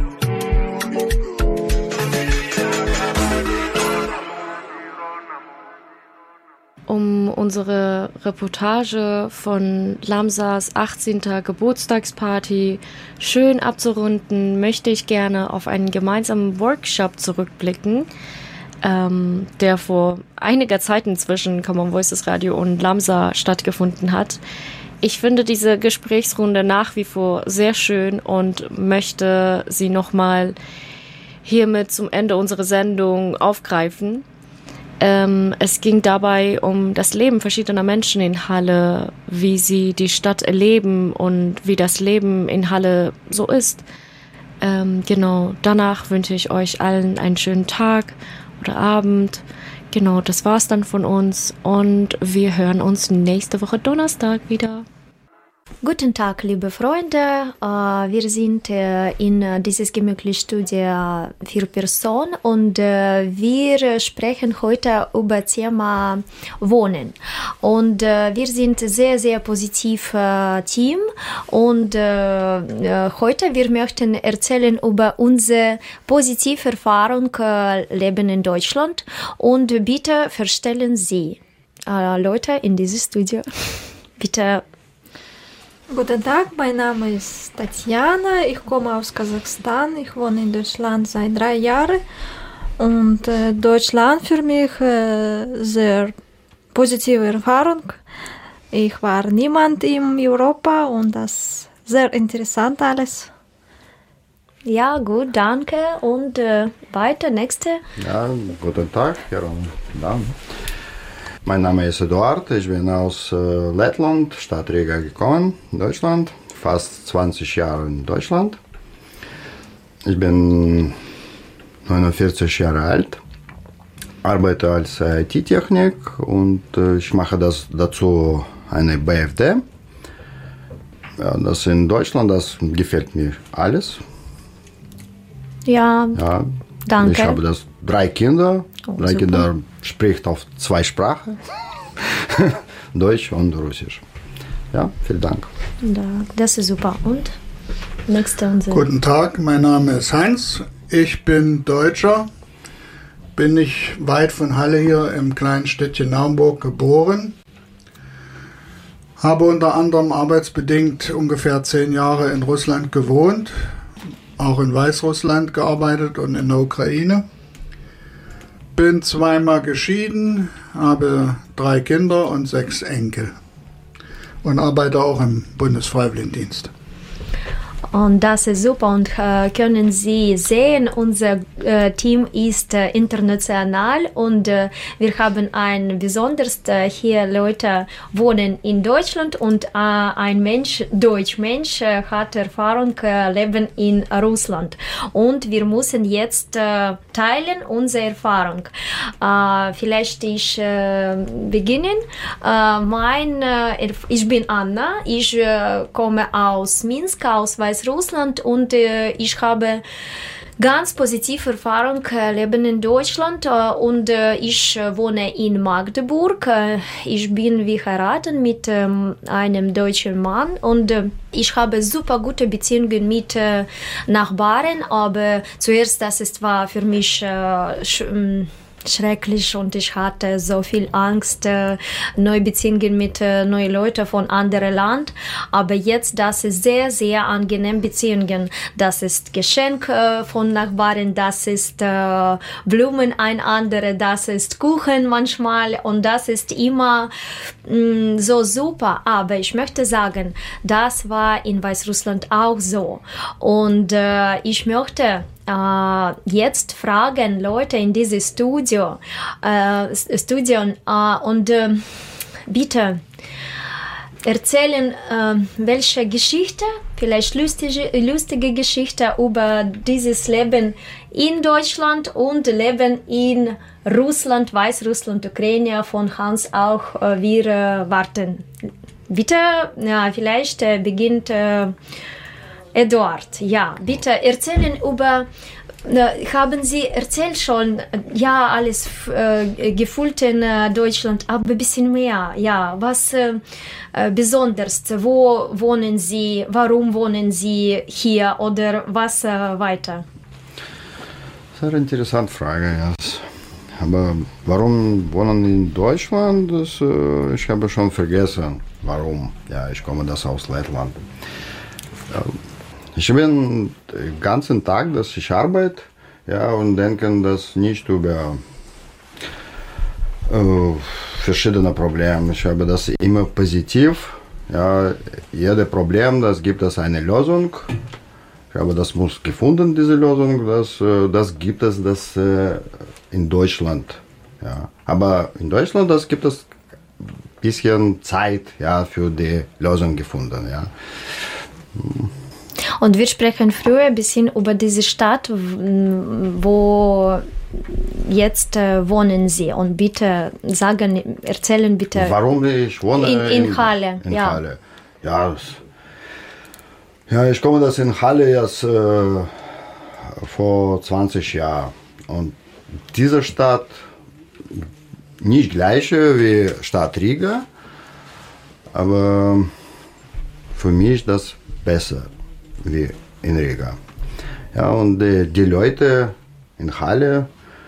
B: Um unsere Reportage von Lamsas achtzehnter Geburtstagsparty schön abzurunden, möchte ich gerne auf einen gemeinsamen Workshop zurückblicken, ähm, der vor einiger Zeit zwischen Common Voices Radio und Lamsa stattgefunden hat. Ich finde diese Gesprächsrunde nach wie vor sehr schön und möchte sie nochmal hiermit zum Ende unserer Sendung aufgreifen. Ähm, es ging dabei um das Leben verschiedener Menschen in Halle, wie sie die Stadt erleben und wie das Leben in Halle so ist. Ähm, genau, danach wünsche ich euch allen einen schönen Tag oder Abend. Genau, das war's dann von uns und wir hören uns nächste Woche Donnerstag wieder.
M: Guten Tag, liebe Freunde. Wir sind in dieses gemütliche Studio vier Personen und wir sprechen heute über das Thema Wohnen. Und wir sind sehr, sehr positiv Team und heute wir möchten erzählen über unsere positive Erfahrung Leben in Deutschland und bitte verstellen Sie Leute in dieses Studio. Bitte.
N: Guten Tag, mein Name ist Tatjana, ich komme aus Kasachstan, ich wohne in Deutschland seit drei Jahren und äh, Deutschland für mich äh, sehr positive Erfahrung. Ich war niemand in Europa und das ist sehr interessant alles.
M: Ja, gut, danke und äh, weiter, nächste.
O: Ja, guten Tag, Herr und Damen. Mein Name ist Eduard, ich bin aus äh, Lettland, Stadt Riga gekommen, Deutschland, fast zwanzig Jahre in Deutschland. Ich bin neunundvierzig Jahre alt, arbeite als I T-Technik und äh, ich mache das dazu eine B F D. Ja, das in Deutschland, das gefällt mir alles.
M: Ja,
O: ja
M: danke.
O: Ich habe das drei Kinder.
M: Oh,
O: drei Kinder spricht auf zwei Sprachen, Deutsch und Russisch. Ja, vielen Dank.
M: Das ist super. Und nächste unsere.
P: Guten Tag, mein Name ist Heinz. Ich bin Deutscher. Bin nicht weit von Halle hier im kleinen Städtchen Naumburg geboren. Habe unter anderem arbeitsbedingt ungefähr zehn Jahre in Russland gewohnt, auch in Weißrussland gearbeitet und in der Ukraine. Bin zweimal geschieden, habe drei Kinder und sechs Enkel und arbeite auch im Bundesfreiwilligendienst.
M: Und das ist super und äh, können Sie sehen, unser äh, Team ist äh, international und äh, wir haben ein besonders äh, hier Leute wohnen in Deutschland und äh, ein Mensch, Deutschmensch, äh, hat Erfahrung äh, leben in Russland und wir müssen jetzt äh, teilen unsere Erfahrung. Äh, vielleicht ich äh, beginnen. Äh, mein, äh, ich bin Anna, ich äh, komme aus Minsk, aus Weißrussland und äh, ich habe ganz positive Erfahrung äh, leben in Deutschland äh, und äh, ich äh, wohne in Magdeburg. Äh, ich bin verheiratet mit ähm, einem deutschen Mann und äh, ich habe super gute Beziehungen mit äh, Nachbarn, aber zuerst das ist, war für mich äh, sch- schrecklich und ich hatte so viel Angst, äh, neue Beziehungen mit äh, neuen Leuten von anderen Land. Aber jetzt, das ist sehr, sehr angenehm Beziehungen. Das ist Geschenk äh, von Nachbarn, das ist äh, Blumen ein andere, das ist Kuchen manchmal und das ist immer mh, so super. Aber ich möchte sagen, das war in Weißrussland auch so. Und äh, ich möchte Uh, jetzt fragen Leute in dieses Studio, uh, Studio uh, und uh, bitte erzählen, uh, welche Geschichte, vielleicht lustige, lustige Geschichte über dieses Leben in Deutschland und Leben in Russland, Weißrussland, Ukraine von Hans auch. Uh, wir uh, warten. Bitte, ja, vielleicht uh, beginnt uh, Eduard, ja, bitte erzählen über, äh, haben Sie erzählt schon, ja, alles äh, gefühlt in äh, Deutschland, aber ein bisschen mehr, ja, was äh, äh, besonders, wo wohnen Sie, warum wohnen Sie hier oder was äh, weiter?
O: Das ist eine interessante Frage, ja. Aber warum wohnen in Deutschland, das, äh, ich habe schon vergessen, warum, ja, ich komme das aus Lettland. Ja. Ich bin den ganzen Tag, dass ich arbeite, ja, und denke das nicht über äh, verschiedene Probleme. Ich habe das immer positiv. Ja, jedes Problem, das gibt es eine Lösung. Ich habe das muss gefunden, diese Lösung. Das, das gibt es das äh, in Deutschland. Ja. Aber in Deutschland, das gibt es ein bisschen Zeit, ja, für die Lösung gefunden. Ja.
M: Und wir sprechen früher ein bisschen über diese Stadt, wo jetzt äh, wohnen Sie. Und bitte sagen, erzählen bitte.
O: Warum ich wohne
M: in, in Halle.
O: In
M: ja.
O: Halle. Ja, ja, ich komme das in Halle jetzt äh, vor zwanzig Jahren. Und diese Stadt nicht gleiche wie Stadt Riga, aber für mich ist das besser wie in Riga. Ja, und die, die Leute in Halle,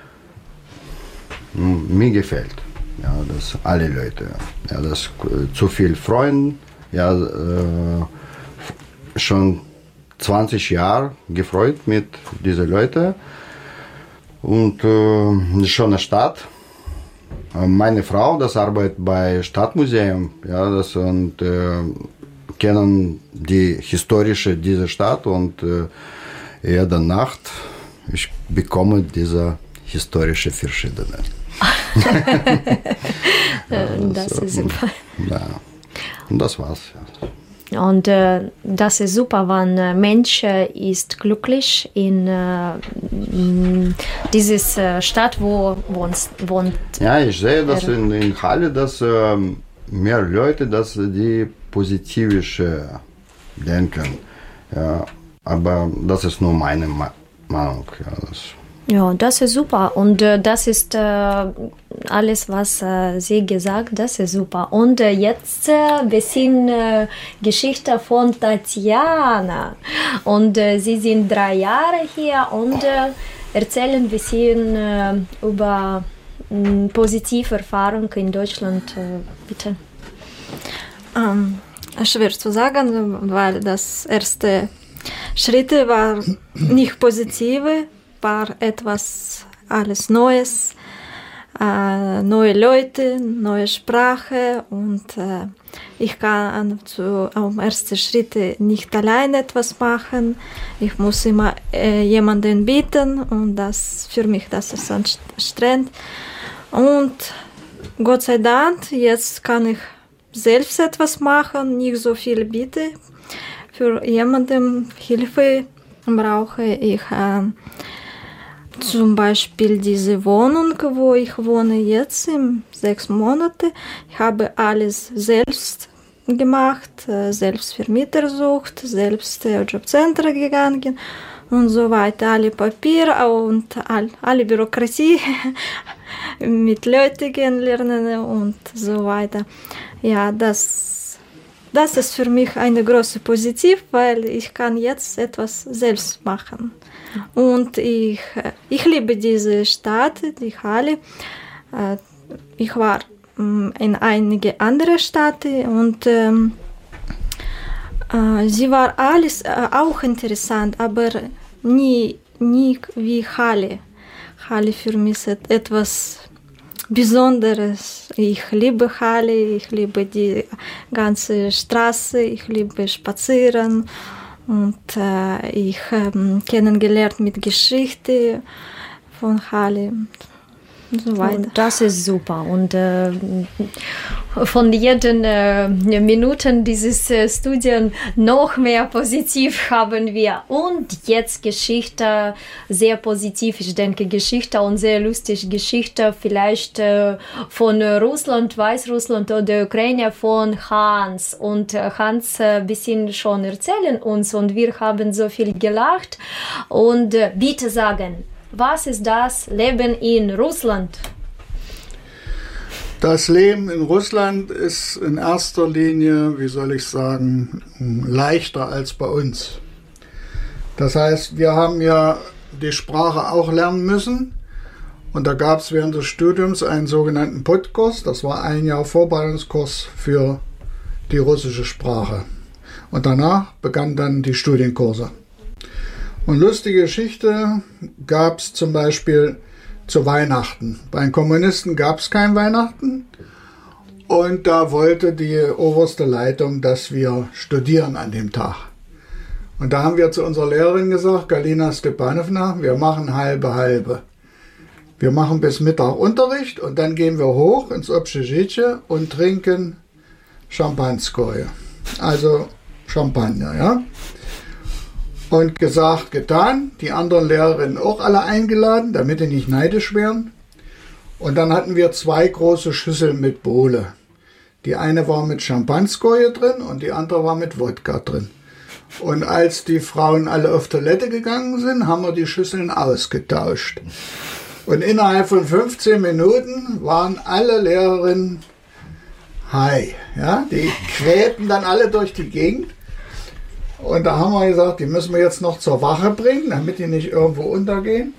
O: mir gefällt. Ja, das alle Leute. Ja, das zu viel Freunde. Ja, äh, schon zwanzig Jahre gefreut mit diesen Leuten. Und äh, schon eine Stadt. Meine Frau, das arbeitet bei Stadtmuseum. Ja, das und äh, kennen die historische diese Stadt und äh, jede Nacht ich bekomme diese historische verschiedene.
M: Das
O: also,
M: ist super.
O: Ja. Und das war's. Ja.
M: Und äh, das ist super, wenn ein Mensch äh, ist glücklich in äh, dieser äh, Stadt, wo wohnt, wohnt.
O: Ja, ich sehe das in, in Halle, dass äh, mehr Leute, dass die positivische denken. Ja, aber das ist nur meine Ma- Meinung. Ja, das
M: Ja, das ist super und äh, das ist äh, alles, was äh, Sie gesagt, das ist super. Und äh, jetzt ein äh, bisschen äh, Geschichte von Tatjana. Und äh, Sie sind drei Jahre hier und äh, erzählen ein bisschen äh, über äh, positive Erfahrungen in Deutschland, äh, bitte.
N: Ähm, schwer zu sagen, weil das erste Schritte war nicht positive, war etwas alles Neues, äh, neue Leute, neue Sprache und äh, Ich kann zu, am ersten Schritt nicht allein etwas machen. Ich muss immer äh, jemanden bitten und das für mich das ist anstrengend. Und Gott sei Dank, jetzt kann ich selbst etwas machen, nicht so viel bitte. Für jemanden Hilfe brauche ich äh, zum Beispiel diese Wohnung, wo ich wohne jetzt in sechs Monate. Ich habe alles selbst gemacht, äh, selbst Vermieter gesucht, selbst äh, Jobcenter gegangen und so weiter. Alle Papiere und all, alle Bürokratie mit Leuten kennenlernen und so weiter. Ja, das, das ist für mich eine große Positiv, weil ich kann jetzt etwas selbst machen. Und ich, ich liebe diese Stadt, die Halle. Ich war in einige andere Städte und ähm, äh, sie war alles äh, auch interessant, aber nie, nie wie Halle. Halle für mich ist etwas Besonderes. Ich liebe Halle, ich liebe die ganze Straße, ich liebe Spazieren und äh, ich habe äh, kennengelernt mit Geschichte von Halle. Und so weiter.
M: Und das ist super. Und äh, von jeden äh, Minuten dieses äh, Studien noch mehr positiv haben wir. Und jetzt Geschichte, sehr positiv. Ich denke, Geschichte und sehr lustige Geschichte. Vielleicht äh, von Russland, Weißrussland oder Ukraine von Hans. Und äh, Hans ein äh, bisschen schon erzählen uns. Und wir haben so viel gelacht. Und äh, bitte sagen, was ist das Leben in Russland?
P: Das Leben in Russland ist in erster Linie, wie soll ich sagen, leichter als bei uns. Das heißt, wir haben ja die Sprache auch lernen müssen. Und da gab es während des Studiums einen sogenannten Podkurs. Das war ein Jahr Vorbereitungskurs für die russische Sprache. Und danach begannen dann die Studienkurse. Und lustige Geschichte gab es zum Beispiel zu Weihnachten. Bei den Kommunisten gab es kein Weihnachten und da wollte die oberste Leitung, dass wir studieren an dem Tag. Und da haben wir zu unserer Lehrerin gesagt, Galina Stepanowna, wir machen halbe halbe. Wir machen bis Mittag Unterricht und dann gehen wir hoch ins Общежитие und trinken Champanskoje, also Champagner, ja. Und gesagt, getan, die anderen Lehrerinnen auch alle eingeladen, damit die nicht neidisch wären. Und dann hatten wir zwei große Schüsseln mit Bohle. Die eine war mit Champanskoje drin und die andere war mit Wodka drin. Und als die Frauen alle auf Toilette gegangen sind, haben wir die Schüsseln ausgetauscht. Und innerhalb von fünfzehn Minuten waren alle Lehrerinnen high. Ja? Die quälten dann alle durch die Gegend. Und da haben wir gesagt, die müssen wir jetzt noch zur Wache bringen, damit die nicht irgendwo untergehen.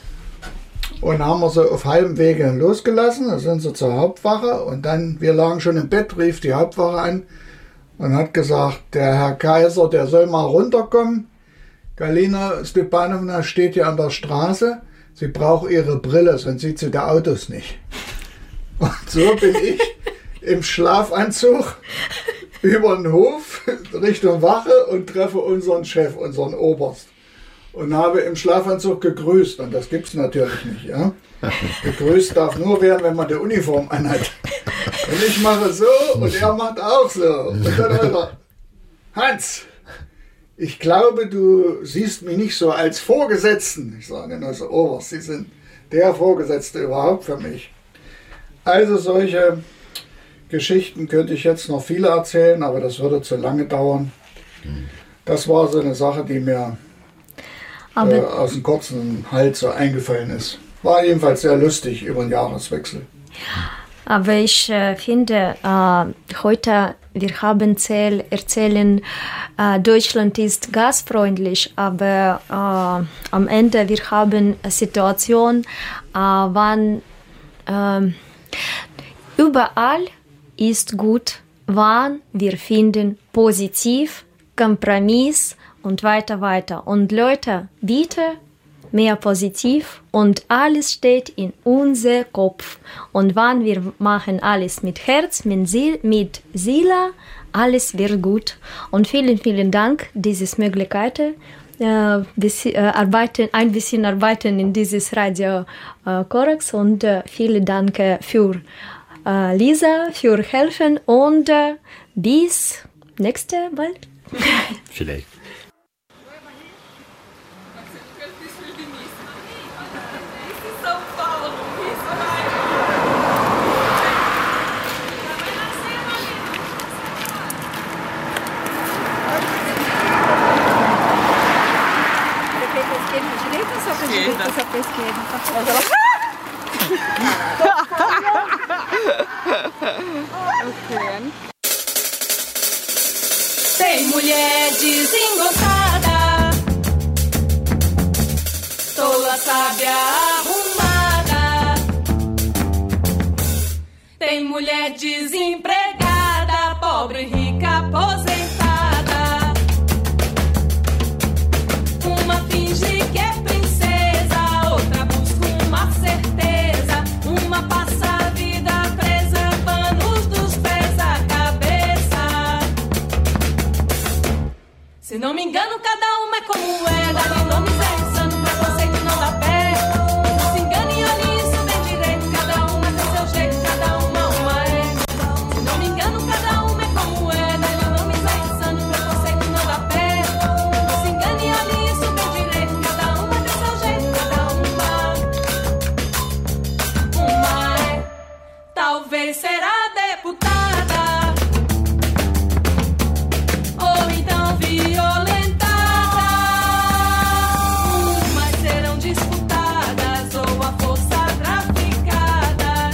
P: Und haben wir sie auf halbem Wege losgelassen, da sind sie zur Hauptwache. Und dann, wir lagen schon im Bett, rief die Hauptwache an und hat gesagt, der Herr Kaiser, der soll mal runterkommen. Galina Stepanowna steht hier an der Straße, sie braucht ihre Brille, sonst sieht sie die Autos nicht. Und so bin ich im Schlafanzug über den Hof Richtung Wache und treffe unseren Chef, unseren Oberst. Und habe im Schlafanzug gegrüßt. Und das gibt es natürlich nicht. Ja? Gegrüßt darf nur werden, wenn man die Uniform anhat. Und ich mache so und er macht auch so. Und dann hat er, Hans, ich glaube, du siehst mich nicht so als Vorgesetzten. Ich sage, also Oberst, Sie sind der Vorgesetzte überhaupt für mich. Also solche Geschichten könnte ich jetzt noch viele erzählen, aber das würde zu lange dauern. Das war so eine Sache, die mir äh, aus dem kurzen Hals so eingefallen ist. War jedenfalls sehr lustig über den Jahreswechsel.
M: Aber ich äh, finde, äh, heute, wir haben erzähl, erzählen, äh, Deutschland ist gastfreundlich, aber äh, am Ende, wir haben eine Situation, äh, wann äh, überall ist gut, wann wir finden positiv, Kompromiss und weiter, weiter. Und Leute, bitte mehr positiv und alles steht in unser Kopf. Und wenn wir machen alles mit Herz, mit Seele, mit Seele, alles wird gut. Und vielen, vielen Dank, diese Möglichkeit, äh, bisschen, äh, arbeiten, ein bisschen arbeiten in dieses Radio äh, Korax und äh, vielen Dank für äh, Lisa, für helfen und äh, bis nächste Mal.
O: Vielleicht.
Q: Tem mulher desengonçada, tola, sábia, arrumada. Tem mulher desempregada, pobre, rica, aposentada. Uma finge que é princesa, outra busca uma certeza. Uma passa a vida presa, panos dos pés à cabeça. Se não me engano, cada uma é como é. Dá-lhe nomes, é insano, preconceito não dá pé. Não se engane, olhe isso bem direito. Cada uma tem seu jeito, cada uma uma é. Se não me engano, cada uma é como é. Dá-lhe nomes, é insano, preconceito não dá pé. Não se engane, olhe isso bem direito. Cada uma tem seu jeito, cada uma uma é. Talvez será deputada, ou então violentada. Umas serão disputadas, ou a força traficadas.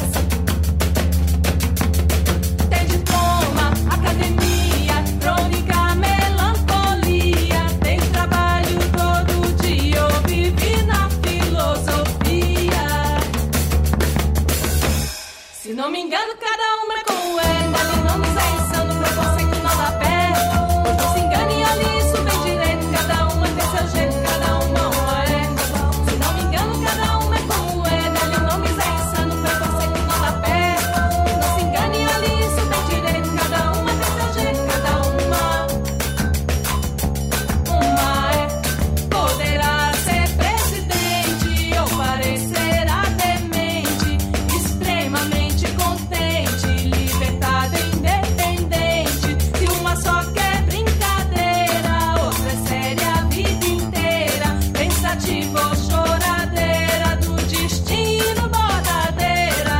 Q: Tem diploma, academia, crônica, melancolia. Tem trabalho todo dia, ou vive na filosofia. Se não me engano, cada uma é como é. Dá-lhe nomes, é insano, preconceito não dá pé. Não se engane, olhe isso bem direito. Cada uma tem seu jeito, cada uma uma é. Se não me engano, cada uma é como é. Dá-lhe nomes, é insano, preconceito não dá pé. Não se engane, olhe isso bem direito. Cada uma tem seu jeito, cada uma uma é. Poderá ser presidente ou parecerá demente, extremamente contente, libertada, independente. Se uma só quer brincadeira, outra é séria a vida inteira, pensativa ou choradeira, do destino bordadeira.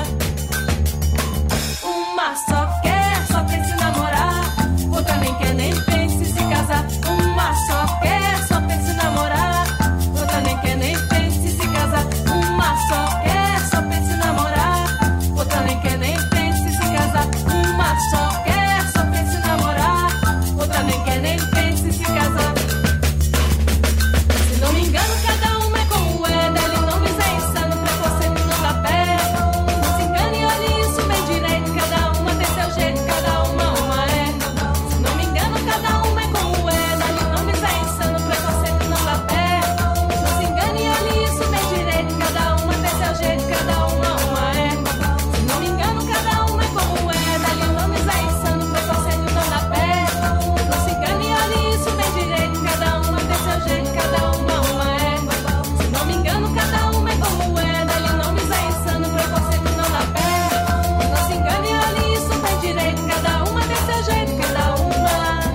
Q: Uma só quer, só pensa em namorar, outra nem quer, nem pensa em se casar. Uma só quer, só pensa em namorar, outra nem quer, nem pensa em se casar. Uma só quer, só pensa em namorar, outra nem quer, nem pensa em se casar. Uma só quer, só pensa em namorar, outra nem quer, nem pensa em se casar. Se não me engano, cada uma é como é. Dá-lhe nomes, é insano, preconceito não dá pé. Não se engane, olhe isso bem direito. Cada uma tem seu jeito, cada uma uma é. Se não me engano, cada uma é como é. Dá-lhe nomes, é insano, preconceito não dá pé. Não se engane, olhe isso bem direito. Cada uma tem seu jeito, cada uma uma é. Se não me engano, cada uma é como é. Dá-lhe nomes, é insano, preconceito não dá pé. Não se engane, olhe isso bem direito. Cada uma tem seu jeito, cada uma uma é. Se não me engano, cada uma é como é. Dá-lhe nomes, é insano, preconceito não dá pé. Não se engane, olhe isso bem direito. Cada uma tem seu jeito, cada uma,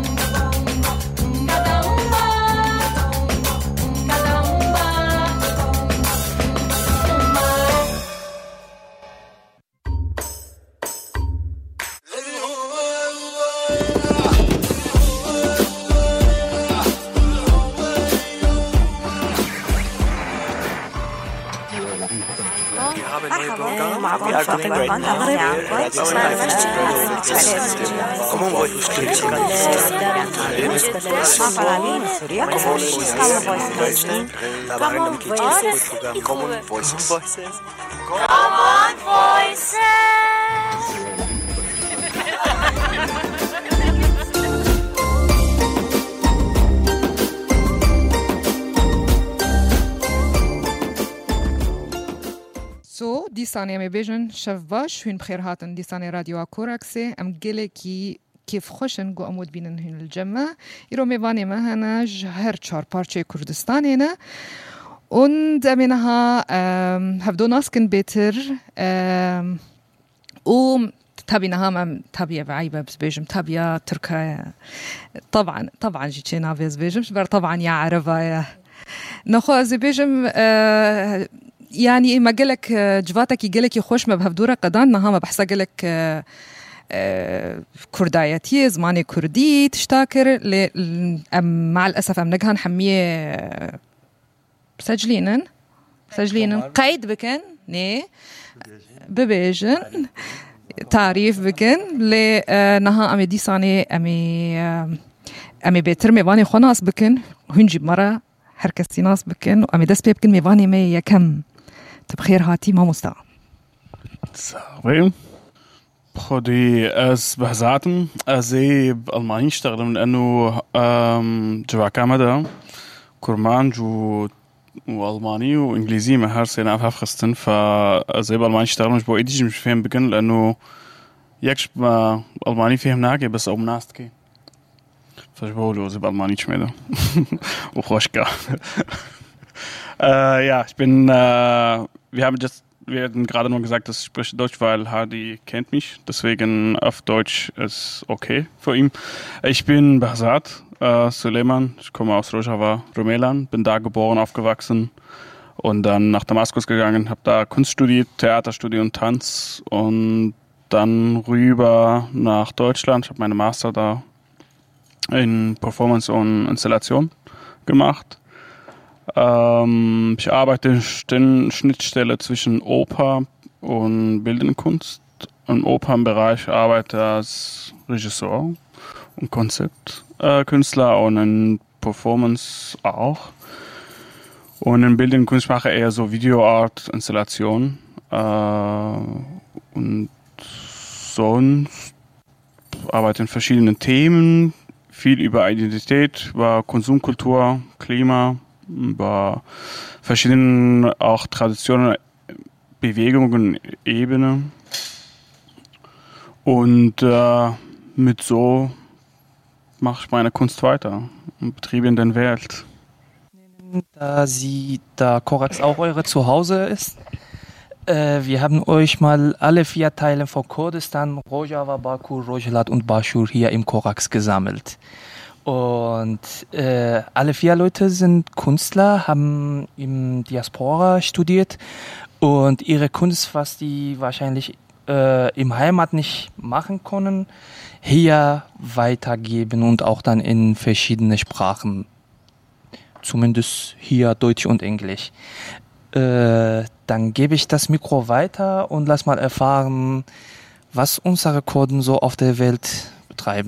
Q: cada uma, cada uma,
A: Common Voices Common Voices Common Voices
R: دیسانی ام بیجن شف باش هن بخیر هاتن دیسانی رادیو کوراکسه ام گله کی كيف خوشن قو أمود بينن هن الجمع يرو ميواني ما هنا جهر چار پارچه كردستان هنا und منها هفدو ناسكن بيتر و تابينها ما تابية بعيبة بس بيجم تابية تركيا طبعا طبعا جيتشي نافيز بيجم بر طبعا يا عربة نخو زي بيجم يعني ما قالك جواتك يقالك يخوش ما بهفدورة قدان نها ما بحسا قالك كردايتي زماني كردي تشتاكر مع الأسف أم نجهن حمية سجلينن سجلينن قيد بكن ني ببيجن تعريف بكن لنها أمي ديساني أمي أمي بيتر ميواني خناس بكن هنجي مرة هركستي ناس بكن وأمي دس بكن ميواني مي يكم تبخير هاتي ما مستوى
S: صحيح خدي از بهزاتم ازي بالماني اشتغل من انه جوا كندا كرمان جو والماني وانجليزي ما هر سنه افهم خستن فازي بالماني اشتغل مش بو ايدي مش فاهم بكن لانه يكش ما الماني فهم ناقي بس او مناستكي فجبولو زي بالماني شميده وخوشكا ja ich bin wir haben jetzt Wir hatten gerade nur gesagt, dass ich spreche Deutsch, weil Hardy kennt mich. Deswegen auf Deutsch ist okay für ihn. Ich bin Behzad äh, Suleiman. Ich komme aus Rojava, Rumelan. Bin da geboren, aufgewachsen und dann nach Damaskus gegangen. Habe da Kunst studiert, Theater studiert und Tanz. Und dann rüber nach Deutschland. Ich habe meine Master da in Performance und Installation gemacht. Ähm, ich arbeite in Schnittstelle zwischen Oper und Bildende Kunst. Im Opernbereich arbeite ich als Regisseur und Konzeptkünstler äh, und in Performance auch. Und in Bildende Kunst mache ich eher so Videoart, Installation. Äh, und sonst arbeite in verschiedenen Themen, viel über Identität, über Konsumkultur, Klima, über verschiedene auch Traditionen, Bewegungen, Ebenen und äh, mit so mache ich meine Kunst weiter und betriebe in der Welt.
T: Da Sie, da Korax auch eure Zuhause ist, äh, wir haben euch mal alle vier Teile von Kurdistan, Rojava, Baku, Rojhelat und Bashur hier im Korax gesammelt. Und äh, alle vier Leute sind Künstler, haben im Diaspora studiert und ihre Kunst, was die wahrscheinlich äh, im Heimat nicht machen können, hier weitergeben und auch dann in verschiedene Sprachen, zumindest hier Deutsch und Englisch. Äh, dann gebe ich das Mikro weiter und lass mal erfahren, was unsere Kurden so auf der Welt betreiben.